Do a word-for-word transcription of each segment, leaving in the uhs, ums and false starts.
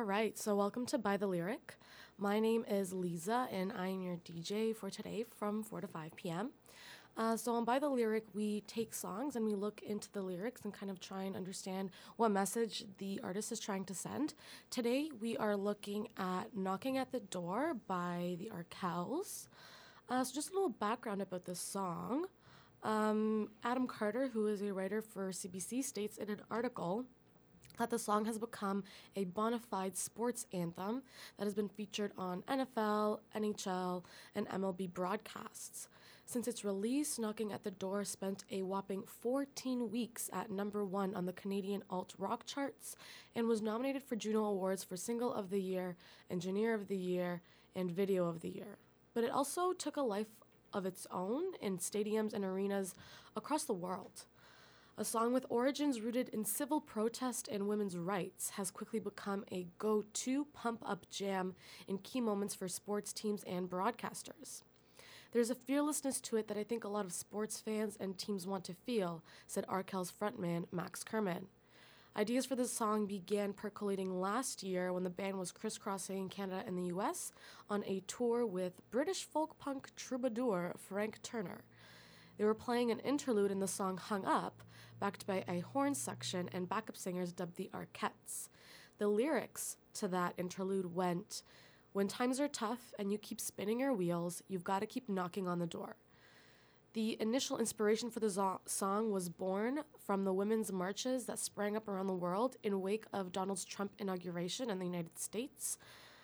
right, so welcome to By the Lyric. My name is Lisa, and I am your D J for today from four to five p.m. Uh, so on By the Lyric, we take songs and we look into the lyrics and kind of try and understand what message the artist is trying to send. Today, we are looking at Knocking at the Door by the Arkells. Uh, so just a little background about this song. Um, Adam Carter, who is a writer for C B C, states in an article that the song has become a bona fide sports anthem that has been featured on N F L, N H L, and M L B broadcasts. Since its release, Knocking at the Door spent a whopping fourteen weeks at number one on the Canadian alt-rock charts and was nominated for Juno Awards for Single of the Year, Engineer of the Year, and Video of the Year. But it also took a life of its own in stadiums and arenas across the world. A song with origins rooted in civil protest and women's rights has quickly become a go-to pump-up jam in key moments for sports teams and broadcasters. There's a fearlessness to it that I think a lot of sports fans and teams want to feel, said Arkells frontman Max Kerman. Ideas for this song began percolating last year when the band was crisscrossing Canada and the U S on a tour with British folk punk troubadour Frank Turner. They were playing an interlude in the song Hung Up, backed by a horn section and backup singers dubbed the Arquettes. The lyrics to that interlude went, "When times are tough and you keep spinning your wheels, you've got to keep knocking on the door." The initial inspiration for the zo- song was born from the women's marches that sprang up around the world in wake of Donald Trump's inauguration in the United States.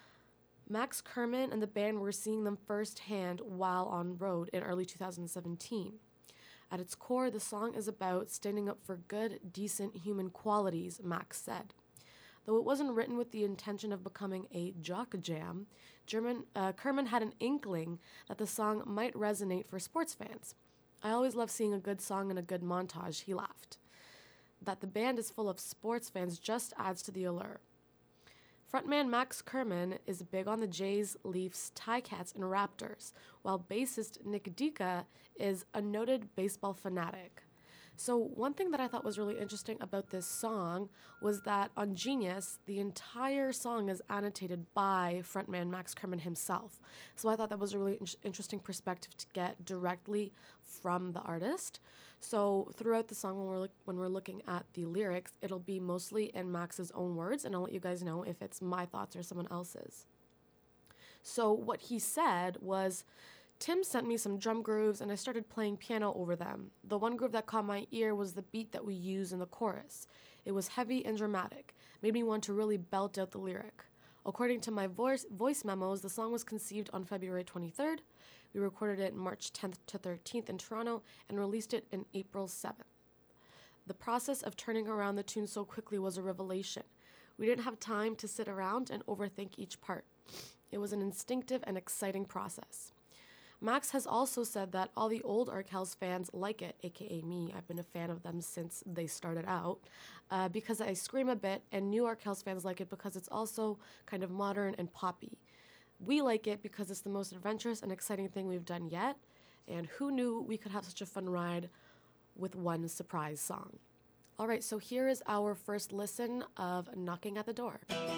Max Kerman and the band were seeing them firsthand while on road in early two thousand seventeen. At its core, the song is about standing up for good, decent human qualities, Max said. Though it wasn't written with the intention of becoming a jock jam, German, uh, Kerman had an inkling that the song might resonate for sports fans. "I always love seeing a good song and a good montage," he laughed. That the band is full of sports fans just adds to the allure. Frontman Max Kerman is big on the Jays, Leafs, Ticats, and Raptors, while bassist Nick Dika is a noted baseball fanatic. So one thing that I thought was really interesting about this song was that on Genius, the entire song is annotated by frontman Max Kerman himself. So I thought that was a really in- interesting perspective to get directly from the artist. So throughout the song, when we're, look- when we're looking at the lyrics, it'll be mostly in Max's own words, and I'll let you guys know if it's my thoughts or someone else's. So what he said was, "Tim sent me some drum grooves and I started playing piano over them. The one groove that caught my ear was the beat that we use in the chorus. It was heavy and dramatic, made me want to really belt out the lyric. According to my voice, voice memos, the song was conceived on February twenty-third. We recorded it March tenth to thirteenth in Toronto and released it in April seventh. The process of turning around the tune so quickly was a revelation. We didn't have time to sit around and overthink each part. It was an instinctive and exciting process." Max has also said that all the old Arkells fans like it, aka me. I've been a fan of them since they started out, uh, because I scream a bit, and new Arkells fans like it because it's also kind of modern and poppy. We like it because it's the most adventurous and exciting thing we've done yet, and who knew we could have such a fun ride with one surprise song. All right, so here is our first listen of Knocking at the Door.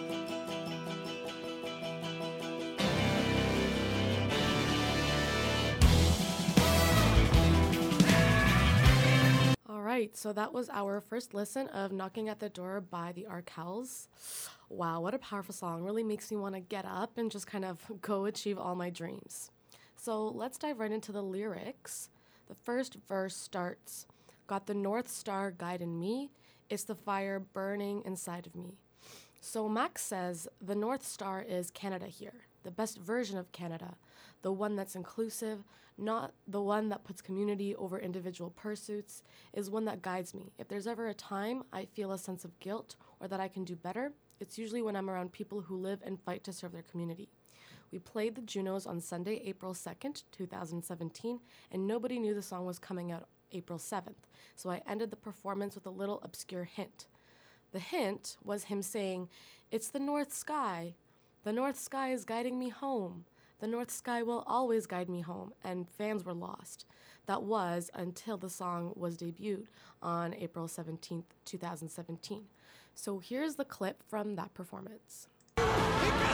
Right, so that was our first listen of Knocking at the Door by the Arkells. Wow, what a powerful song. Really makes me want to get up and just kind of go achieve all my dreams. So let's dive right into the lyrics. The first verse starts, "Got the North Star guiding me. It's the fire burning inside of me." So Max says the North Star is Canada here, the best version of Canada, the one that's inclusive, not the one that puts community over individual pursuits, is one that guides me. If there's ever a time I feel a sense of guilt or that I can do better, it's usually when I'm around people who live and fight to serve their community. We played the Junos on Sunday, April second, twenty seventeen, and nobody knew the song was coming out April seventh, so I ended the performance with a little obscure hint. The hint was him saying, "It's the North Sky. The North Sky is guiding me home. The North Sky will always guide me home," and fans were lost. That was until the song was debuted on April seventeenth, twenty seventeen. So here's the clip from that performance.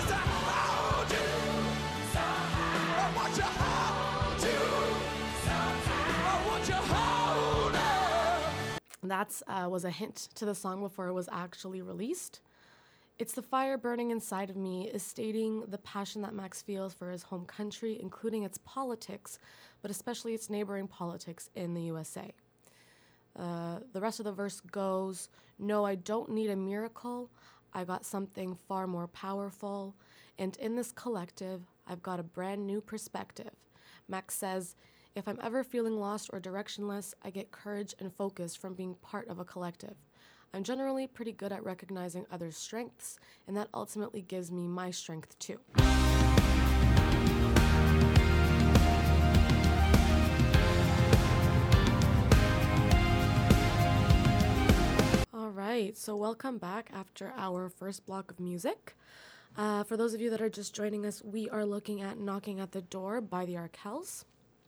to hold you. I want you hold you. I want you hold her. That uh, was a hint to the song before it was actually released. It's the fire burning inside of me is stating the passion that Max feels for his home country, including its politics, but especially its neighboring politics in the U S A. Uh, the rest of the verse goes, no, I don't need a miracle. I got something far more powerful. And in this collective, I've got a brand new perspective. Max says, if I'm ever feeling lost or directionless, I get courage and focus from being part of a collective. I'm generally pretty good at recognizing others' strengths, and that ultimately gives me my strength too. All right, so welcome back after our first block of music. Uh, for those of you that are just joining us, we are looking at Knocking at the Door by the Arkells.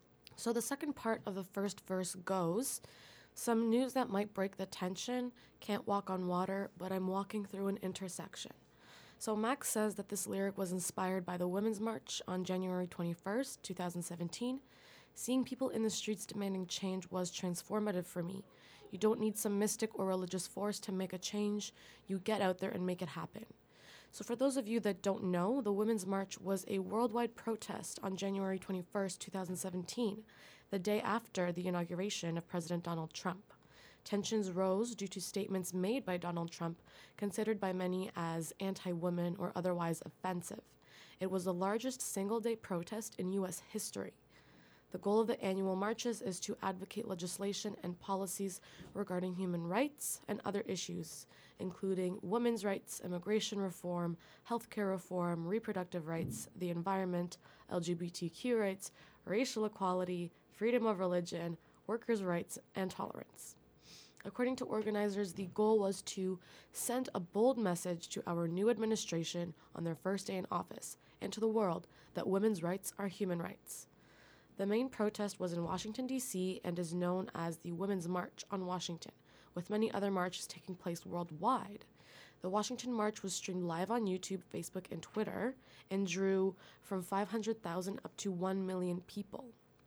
So the second part of the first verse goes, some news that might break the tension, can't walk on water, but I'm walking through an intersection. So Max says that this lyric was inspired by the Women's March on January twenty-first, twenty seventeen. Seeing people in the streets demanding change was transformative for me. You don't need some mystic or religious force to make a change. You get out there and make it happen. So for those of you that don't know, the Women's March was a worldwide protest on January twenty-first, twenty seventeen, the day after the inauguration of President Donald Trump. Tensions rose due to statements made by Donald Trump, considered by many as anti-women or otherwise offensive. It was the largest single-day protest in U S history. The goal of the annual marches is to advocate legislation and policies regarding human rights and other issues, including women's rights, immigration reform, healthcare reform, reproductive rights, the environment, L G B T Q rights, racial equality, freedom of religion, workers' rights, and tolerance. According to organizers, the goal was to send a bold message to our new administration on their first day in office and to the world that women's rights are human rights. The main protest was in Washington, D C, and is known as the Women's March on Washington, with many other marches taking place worldwide. The Washington March was streamed live on YouTube, Facebook, and Twitter, and drew from five hundred thousand up to one million people.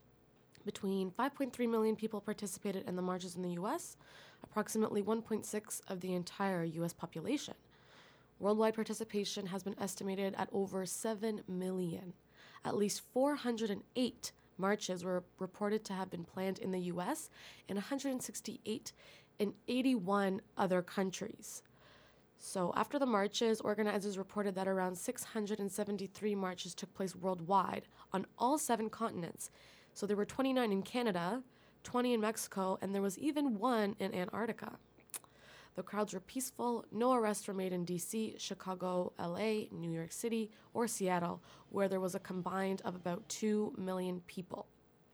Between five point three million people participated in the marches in the U S, approximately one point six of the entire U S population. Worldwide participation has been estimated at over seven million. At least four hundred eight marches were reported to have been planned in the U S and one hundred sixty-eight in eighty-one other countries. So after the marches, organizers reported that around six hundred seventy-three marches took place worldwide on all seven continents. So there were twenty-nine in Canada, twenty in Mexico, and there was even one in Antarctica. The crowds were peaceful. No arrests were made in D C, Chicago, L A, New York City, or Seattle, where there was a combined of about two million people.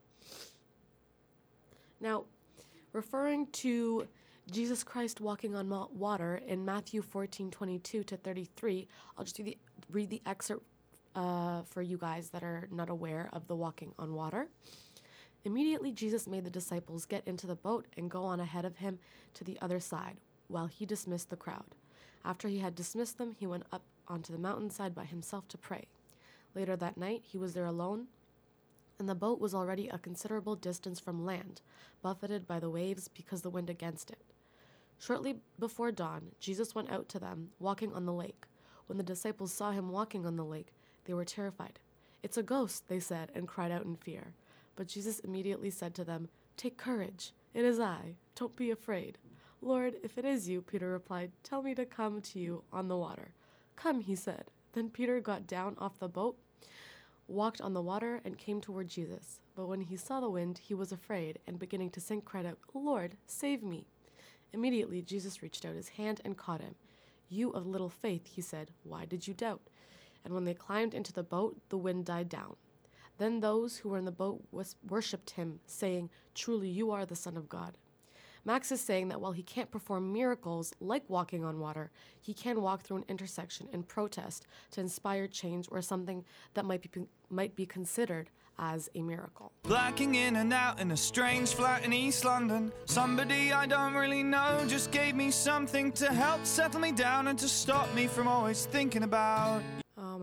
Now, referring to Jesus Christ walking on water in Matthew fourteen, twenty-two to thirty-three, I'll just do the, read the excerpt uh, for you guys that are not aware of the walking on water. Immediately, Jesus made the disciples get into the boat and go on ahead of him to the other side, while he dismissed the crowd. After he had dismissed them, he went up onto the mountainside by himself to pray. Later that night, he was there alone, and the boat was already a considerable distance from land, buffeted by the waves because the wind against it. Shortly before dawn, Jesus went out to them, walking on the lake. When the disciples saw him walking on the lake, they were terrified. "It's a ghost," they said, and cried out in fear. But Jesus immediately said to them, "Take courage, it is I, don't be afraid." "Lord, if it is you," Peter replied, "tell me to come to you on the water." "Come," he said. Then Peter got down off the boat, walked on the water, and came toward Jesus. But when he saw the wind, he was afraid, and beginning to sink, cried out, "Lord, save me." Immediately Jesus reached out his hand and caught him. "You of little faith," he said, "why did you doubt?" And when they climbed into the boat, the wind died down. Then those who were in the boat worshipped him, saying, "Truly you are the Son of God." Max is saying that while he can't perform miracles like walking on water, he can walk through an intersection and protest to inspire change or something that might be might be considered as a miracle. Blacking in and out in a strange flat in East London. Somebody I don't really know just gave me something to help settle me down and to stop me from always thinking about. Oh my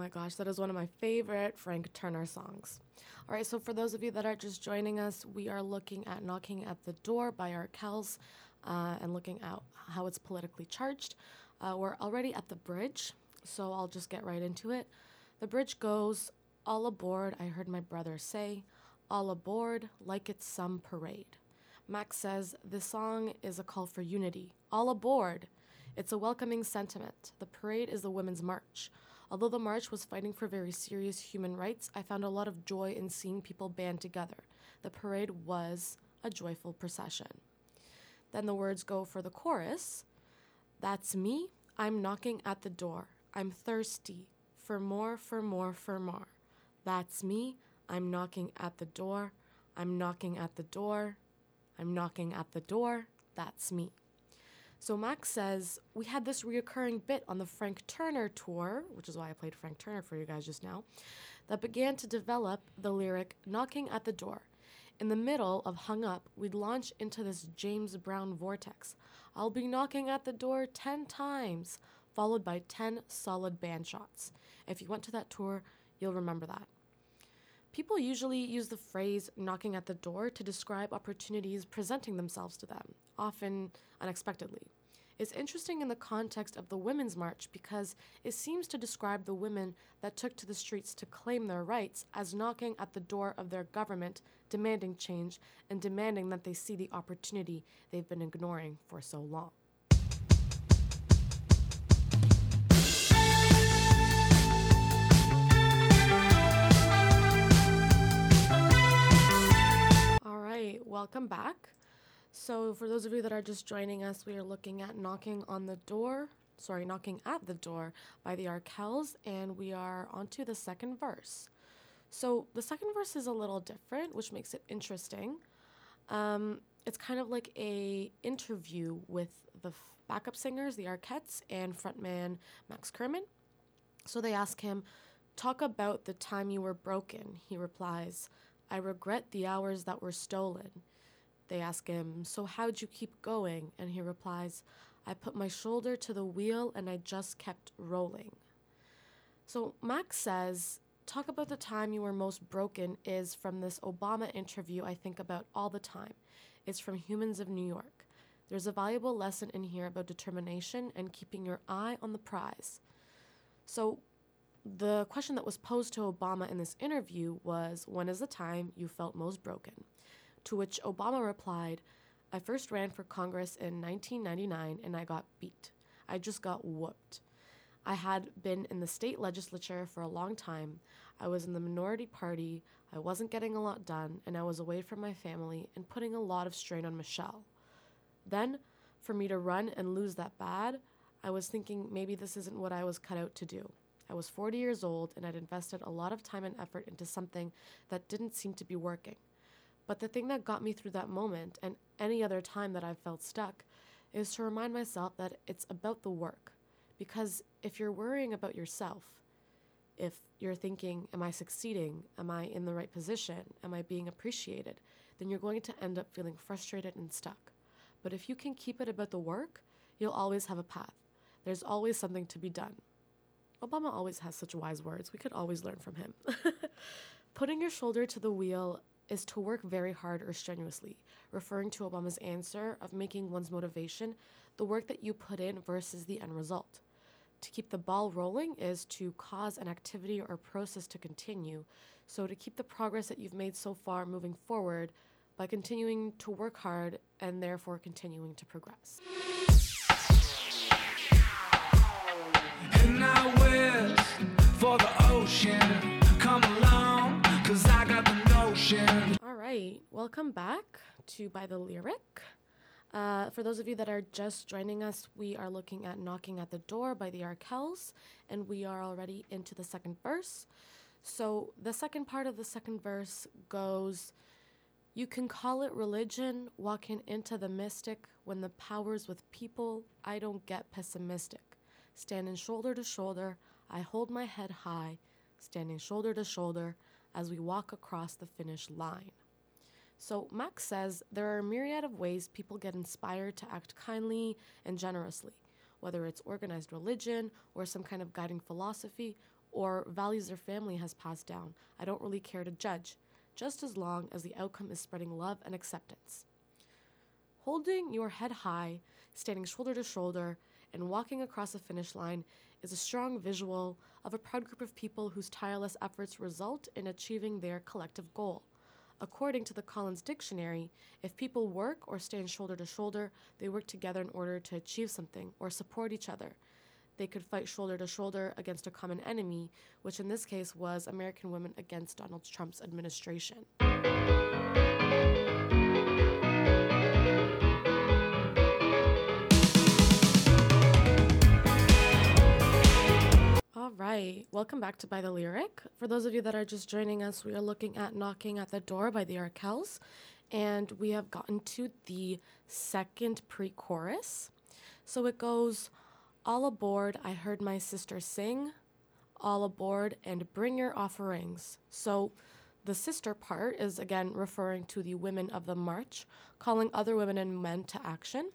my gosh, that is one of my favorite Frank Turner songs. All right, so for those of you that are just joining us, we are looking at Knocking at the Door by Arkells uh, and looking at how it's politically charged. Uh, we're already at the bridge, so I'll just get right into it. The bridge goes, all aboard, I heard my brother say, all aboard, like it's some parade. Max says, this song is a call for unity. All aboard. It's a welcoming sentiment. The parade is the women's march. Although the march was fighting for very serious human rights, I found a lot of joy in seeing people band together. The parade was a joyful procession. Then the words go for the chorus. That's me. I'm knocking at the door. I'm thirsty. For more, for more, for more. That's me. I'm knocking at the door. I'm knocking at the door. I'm knocking at the door. That's me. So Max says, we had this reoccurring bit on the Frank Turner tour, which is why I played Frank Turner for you guys just now, that began to develop the lyric, knocking at the door. In the middle of Hung Up, we'd launch into this James Brown vortex. I'll be knocking at the door ten times, followed by ten solid band shots. If you went to that tour, you'll remember that. People usually use the phrase knocking at the door to describe opportunities presenting themselves to them, often unexpectedly. It's interesting in the context of the Women's March because it seems to describe the women that took to the streets to claim their rights as knocking at the door of their government, demanding change, and demanding that they see the opportunity they've been ignoring for so long. Welcome back. So for those of you that are just joining us, we are looking at Knocking on the Door, sorry, Knocking at the Door by the Arkells, and we are onto the second verse. So the second verse is a little different, which makes it interesting. Um, it's kind of like a interview with the f- backup singers, the Arquettes, and frontman Max Kerman. So they ask him, talk about the time you were broken. He replies, I regret the hours that were stolen. They ask him, so how'd you keep going? And he replies, I put my shoulder to the wheel and I just kept rolling. So Max says, talk about the time you were most broken is from this Obama interview I think about all the time. It's from Humans of New York. There's a valuable lesson in here about determination and keeping your eye on the prize. So the question that was posed to Obama in this interview was, when is the time you felt most broken? To which Obama replied, I first ran for Congress in nineteen ninety-nine and I got beat. I just got whooped. I had been in the state legislature for a long time. I was in the minority party. I wasn't getting a lot done, and I was away from my family and putting a lot of strain on Michelle. Then, for me to run and lose that bad, I was thinking maybe this isn't what I was cut out to do. I was forty years old and I'd invested a lot of time and effort into something that didn't seem to be working. But the thing that got me through that moment and any other time that I've felt stuck is to remind myself that it's about the work. Because if you're worrying about yourself, if you're thinking, am I succeeding? Am I in the right position? Am I being appreciated? Then you're going to end up feeling frustrated and stuck. But if you can keep it about the work, you'll always have a path. There's always something to be done. Obama always has such wise words. We could always learn from him. Putting your shoulder to the wheel is to work very hard or strenuously, referring to Obama's answer of making one's motivation the work that you put in versus the end result. To keep the ball rolling is to cause an activity or process to continue, so to keep the progress that you've made so far moving forward by continuing to work hard and therefore continuing to progress. And I wish for the ocean, come along, cause I got the notion. All right, welcome back to By the Lyric. Uh, for those of you that are just joining us, we are looking at Knocking at the Door by the Arkells, and we are already into the second verse. So the second part of the second verse goes, you can call it religion, walking into the mystic, when the power's with people, I don't get pessimistic. Standing shoulder to shoulder, I hold my head high, standing shoulder to shoulder as we walk across the finish line. So Max says there are a myriad of ways people get inspired to act kindly and generously, whether it's organized religion or some kind of guiding philosophy or values their family has passed down. I don't really care to judge, just as long as the outcome is spreading love and acceptance. Holding your head high, standing shoulder to shoulder, and walking across the finish line is a strong visual of a proud group of people whose tireless efforts result in achieving their collective goal. According to the Collins Dictionary, if people work or stand shoulder to shoulder, they work together in order to achieve something or support each other. They could fight shoulder to shoulder against a common enemy, which in this case was American women against Donald Trump's administration. All right, welcome back to By the Lyric. For those of you that are just joining us, we are looking at Knocking at the Door by the Arkells, and we have gotten to the second pre-chorus. So it goes, all aboard, I heard my sister sing, all aboard, and bring your offerings. So the sister part is again referring to the women of the march, calling other women and men to action.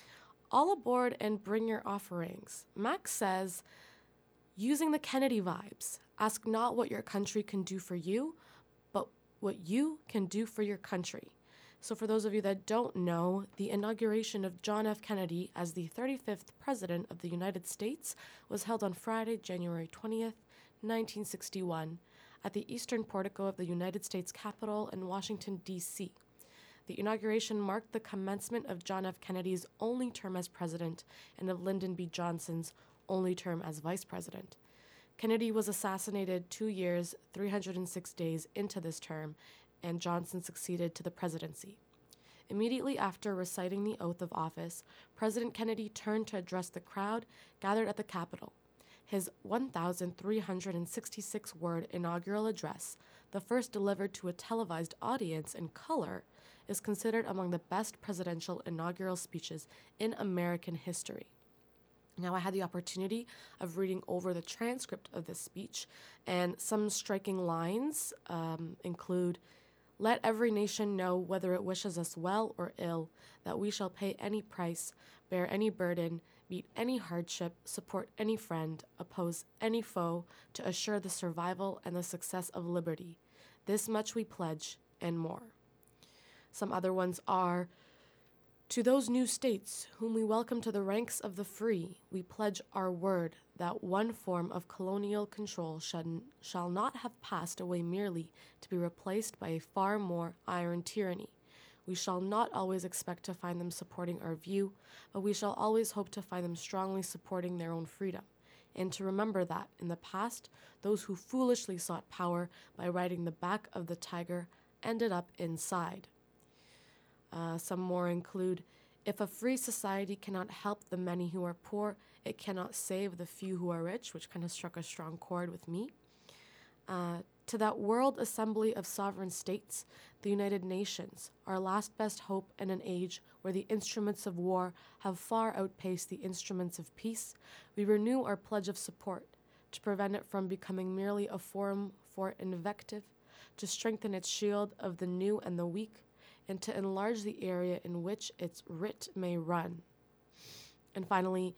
All aboard and bring your offerings. Max says, using the Kennedy vibes, ask not what your country can do for you, but what you can do for your country. So for those of you that don't know, the inauguration of John F. Kennedy as the thirty-fifth President of the United States was held on Friday, January twentieth, nineteen sixty-one, at the eastern portico of the United States Capitol in Washington, D C The inauguration marked the commencement of John F. Kennedy's only term as president and of Lyndon B. Johnson's only term as vice president. Kennedy was assassinated two years, three hundred six days into this term, and Johnson succeeded to the presidency. Immediately after reciting the oath of office, President Kennedy turned to address the crowd gathered at the Capitol. His one thousand three hundred sixty-six word inaugural address, the first delivered to a televised audience in color, is considered among the best presidential inaugural speeches in American history. Now, I had the opportunity of reading over the transcript of this speech, and some striking lines um, include, let every nation know, whether it wishes us well or ill, that we shall pay any price, bear any burden, meet any hardship, support any friend, oppose any foe, to assure the survival and the success of liberty. This much we pledge, and more. Some other ones are, to those new states whom we welcome to the ranks of the free, we pledge our word that one form of colonial control shall, shall not have passed away merely to be replaced by a far more iron tyranny. We shall not always expect to find them supporting our view, but we shall always hope to find them strongly supporting their own freedom, and to remember that, in the past, those who foolishly sought power by riding the back of the tiger ended up inside. Uh, some more include, if a free society cannot help the many who are poor, it cannot save the few who are rich, which kind of struck a strong chord with me. Uh, to that World Assembly of Sovereign States, the United Nations, our last best hope in an age where the instruments of war have far outpaced the instruments of peace, we renew our pledge of support to prevent it from becoming merely a forum for invective, to strengthen its shield of the new and the weak, and to enlarge the area in which its writ may run. And finally,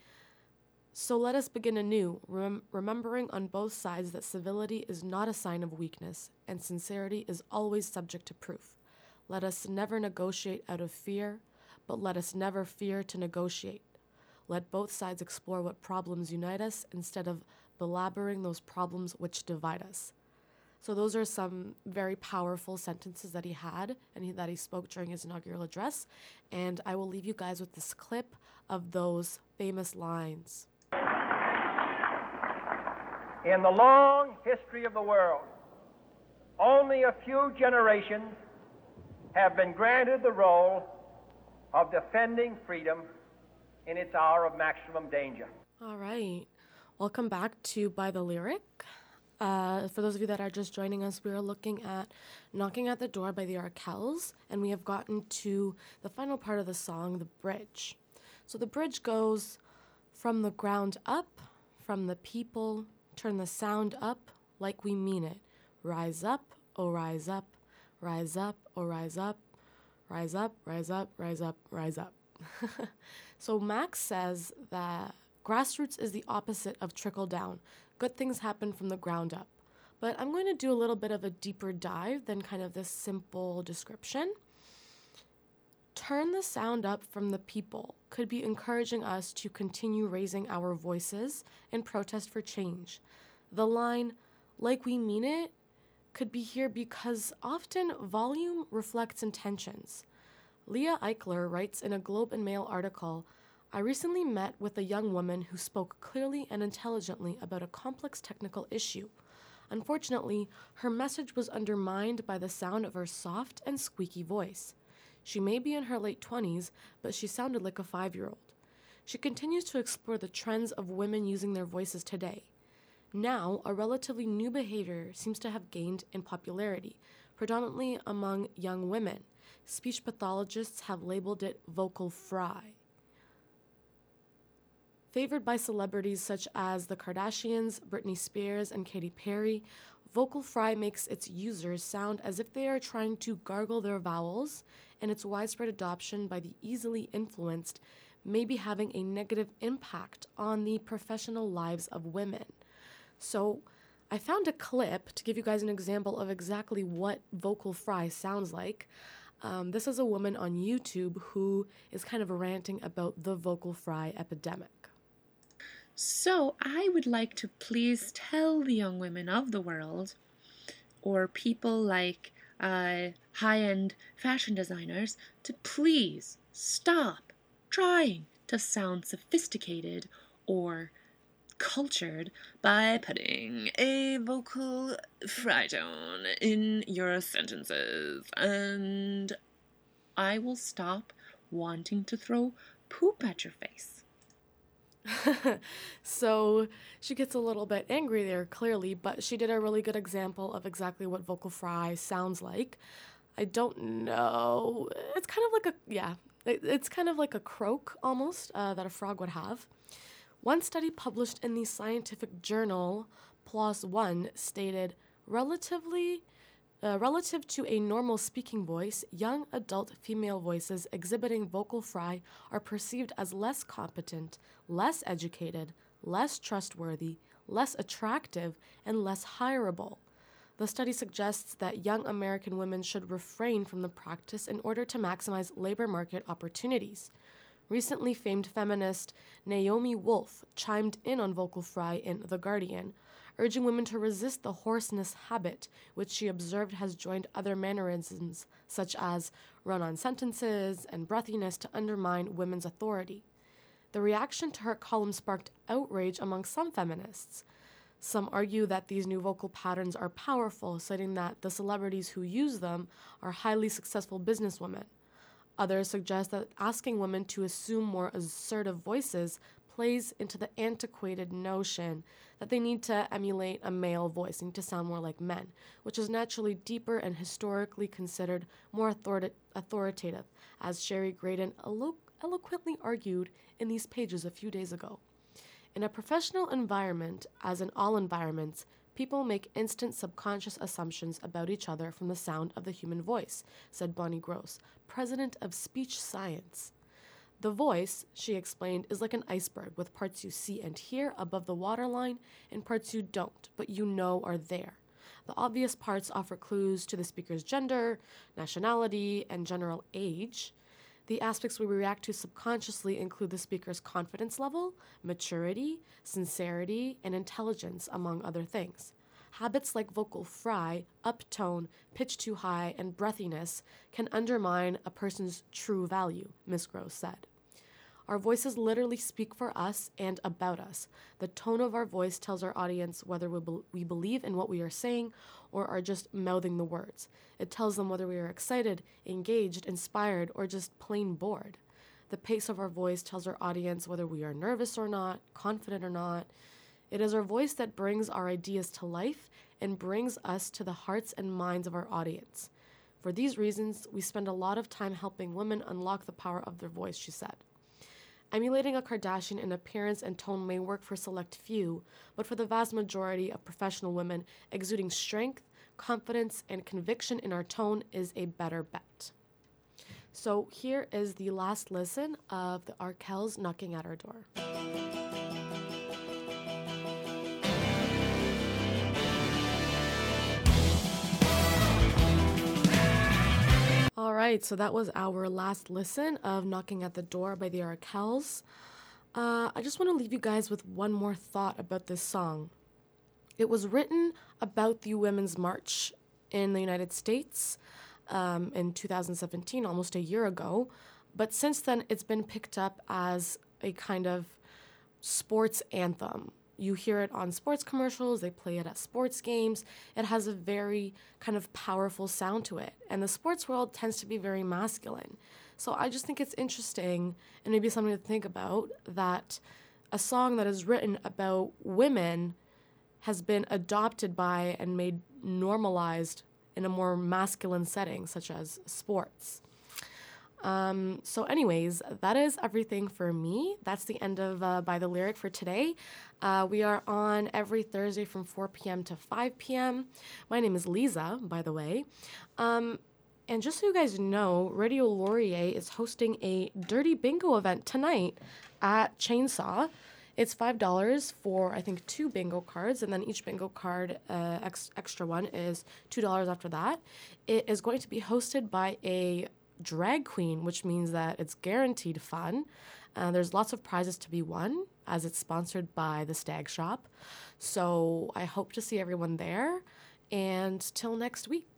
so let us begin anew, rem- remembering on both sides that civility is not a sign of weakness, and sincerity is always subject to proof. Let us never negotiate out of fear, but let us never fear to negotiate. Let both sides explore what problems unite us instead of belaboring those problems which divide us. So those are some very powerful sentences that he had and he, that he spoke during his inaugural address. And I will leave you guys with this clip of those famous lines. In the long history of the world, only a few generations have been granted the role of defending freedom in its hour of maximum danger. All right. Welcome back to By the Lyric. Uh, for those of you that are just joining us, we are looking at Knocking at the Door by the Arkells, and we have gotten to the final part of the song, the bridge. So the bridge goes, from the ground up, from the people, turn the sound up like we mean it. Rise up, oh rise up, rise up, oh rise up, rise up, rise up, rise up, rise up. So Max says that Grassroots is the opposite of trickle down. Good things happen from the ground up. But I'm going to do a little bit of a deeper dive than kind of this simple description. Turn the sound up from the people could be encouraging us to continue raising our voices in protest for change. The line, like we mean it, could be here because often volume reflects intentions. Leah Eichler writes in a Globe and Mail article, I recently met with a young woman who spoke clearly and intelligently about a complex technical issue. Unfortunately, her message was undermined by the sound of her soft and squeaky voice. She may be in her late twenties, but she sounded like a five-year-old. She continues to explore the trends of women using their voices today. Now, a relatively new behavior seems to have gained in popularity, predominantly among young women. Speech pathologists have labeled it vocal fry. Favored by celebrities such as the Kardashians, Britney Spears, and Katy Perry, vocal fry makes its users sound as if they are trying to gargle their vowels, and its widespread adoption by the easily influenced may be having a negative impact on the professional lives of women. So I found a clip to give you guys an example of exactly what vocal fry sounds like. Um, this is a woman on YouTube who is kind of ranting about the vocal fry epidemic. So I would like to please tell the young women of the world, or people like uh, high-end fashion designers, to please stop trying to sound sophisticated or cultured by putting a vocal fry tone in your sentences, and I will stop wanting to throw poop at your face. So she gets a little bit angry there, clearly, but she did a really good example of exactly what vocal fry sounds like. I don't know. It's kind of like a, yeah, it, it's kind of like a croak almost uh, that a frog would have. One study published in the scientific journal PLOS One stated, relatively, uh, relative to a normal speaking voice, young adult female voices exhibiting vocal fry are perceived as less competent, less educated, less trustworthy, less attractive, and less hireable. The study suggests that young American women should refrain from the practice in order to maximize labor market opportunities. Recently famed feminist Naomi Wolf chimed in on vocal fry in The Guardian, urging women to resist the hoarseness habit, which she observed has joined other mannerisms such as run-on sentences and breathiness to undermine women's authority. The reaction to her column sparked outrage among some feminists. Some argue that these new vocal patterns are powerful, citing that the celebrities who use them are highly successful businesswomen. Others suggest that asking women to assume more assertive voices plays into the antiquated notion that they need to emulate a male voice, need to sound more like men, which is naturally deeper and historically considered more authorita- authoritative, as Sherry Graydon elo- eloquently argued in these pages a few days ago. In a professional environment, as in all environments, people make instant subconscious assumptions about each other from the sound of the human voice, said Bonnie Gross, president of Speech Science. The voice, she explained, is like an iceberg with parts you see and hear above the waterline and parts you don't, but you know are there. The obvious parts offer clues to the speaker's gender, nationality, and general age. The aspects we react to subconsciously include the speaker's confidence level, maturity, sincerity, and intelligence, among other things. Habits like vocal fry, uptone, pitch too high, and breathiness can undermine a person's true value, Miz Gross said. Our voices literally speak for us and about us. The tone of our voice tells our audience whether we, be- we believe in what we are saying or are just mouthing the words. It tells them whether we are excited, engaged, inspired, or just plain bored. The pace of our voice tells our audience whether we are nervous or not, confident or not. It is our voice that brings our ideas to life and brings us to the hearts and minds of our audience. For these reasons, we spend a lot of time helping women unlock the power of their voice, she said. Emulating a Kardashian in appearance and tone may work for a select few, but for the vast majority of professional women, exuding strength, confidence, and conviction in our tone is a better bet. So here is the last listen of the Arkells Knocking at Our Door. All right, so that was our last listen of Knocking at the Door by the Arkells. Uh, I just want to leave you guys with one more thought about this song. It was written about the Women's March in the United States um, in two thousand seventeen, almost a year ago. But since then, it's been picked up as a kind of sports anthem. You hear it on sports commercials, they play it at sports games. It has a very kind of powerful sound to it. And the sports world tends to be very masculine. So I just think it's interesting and maybe something to think about that a song that is written about women has been adopted by and made normalized in a more masculine setting, such as sports. Um, so anyways, that is everything for me. That's the end of uh, By the Lyric for today. Uh, we are on every Thursday from four p.m. to five p.m. My name is Lisa, by the way. Um, and just so you guys know, Radio Laurier is hosting a Dirty Bingo event tonight at Chainsaw. It's five dollars for, I think, two bingo cards, and then each bingo card, uh, ex- extra one, is two dollars after that. It is going to be hosted by a drag queen, which means that it's guaranteed fun. Uh, there's lots of prizes to be won, as it's sponsored by the Stag Shop. So I hope to see everyone there, and till next week.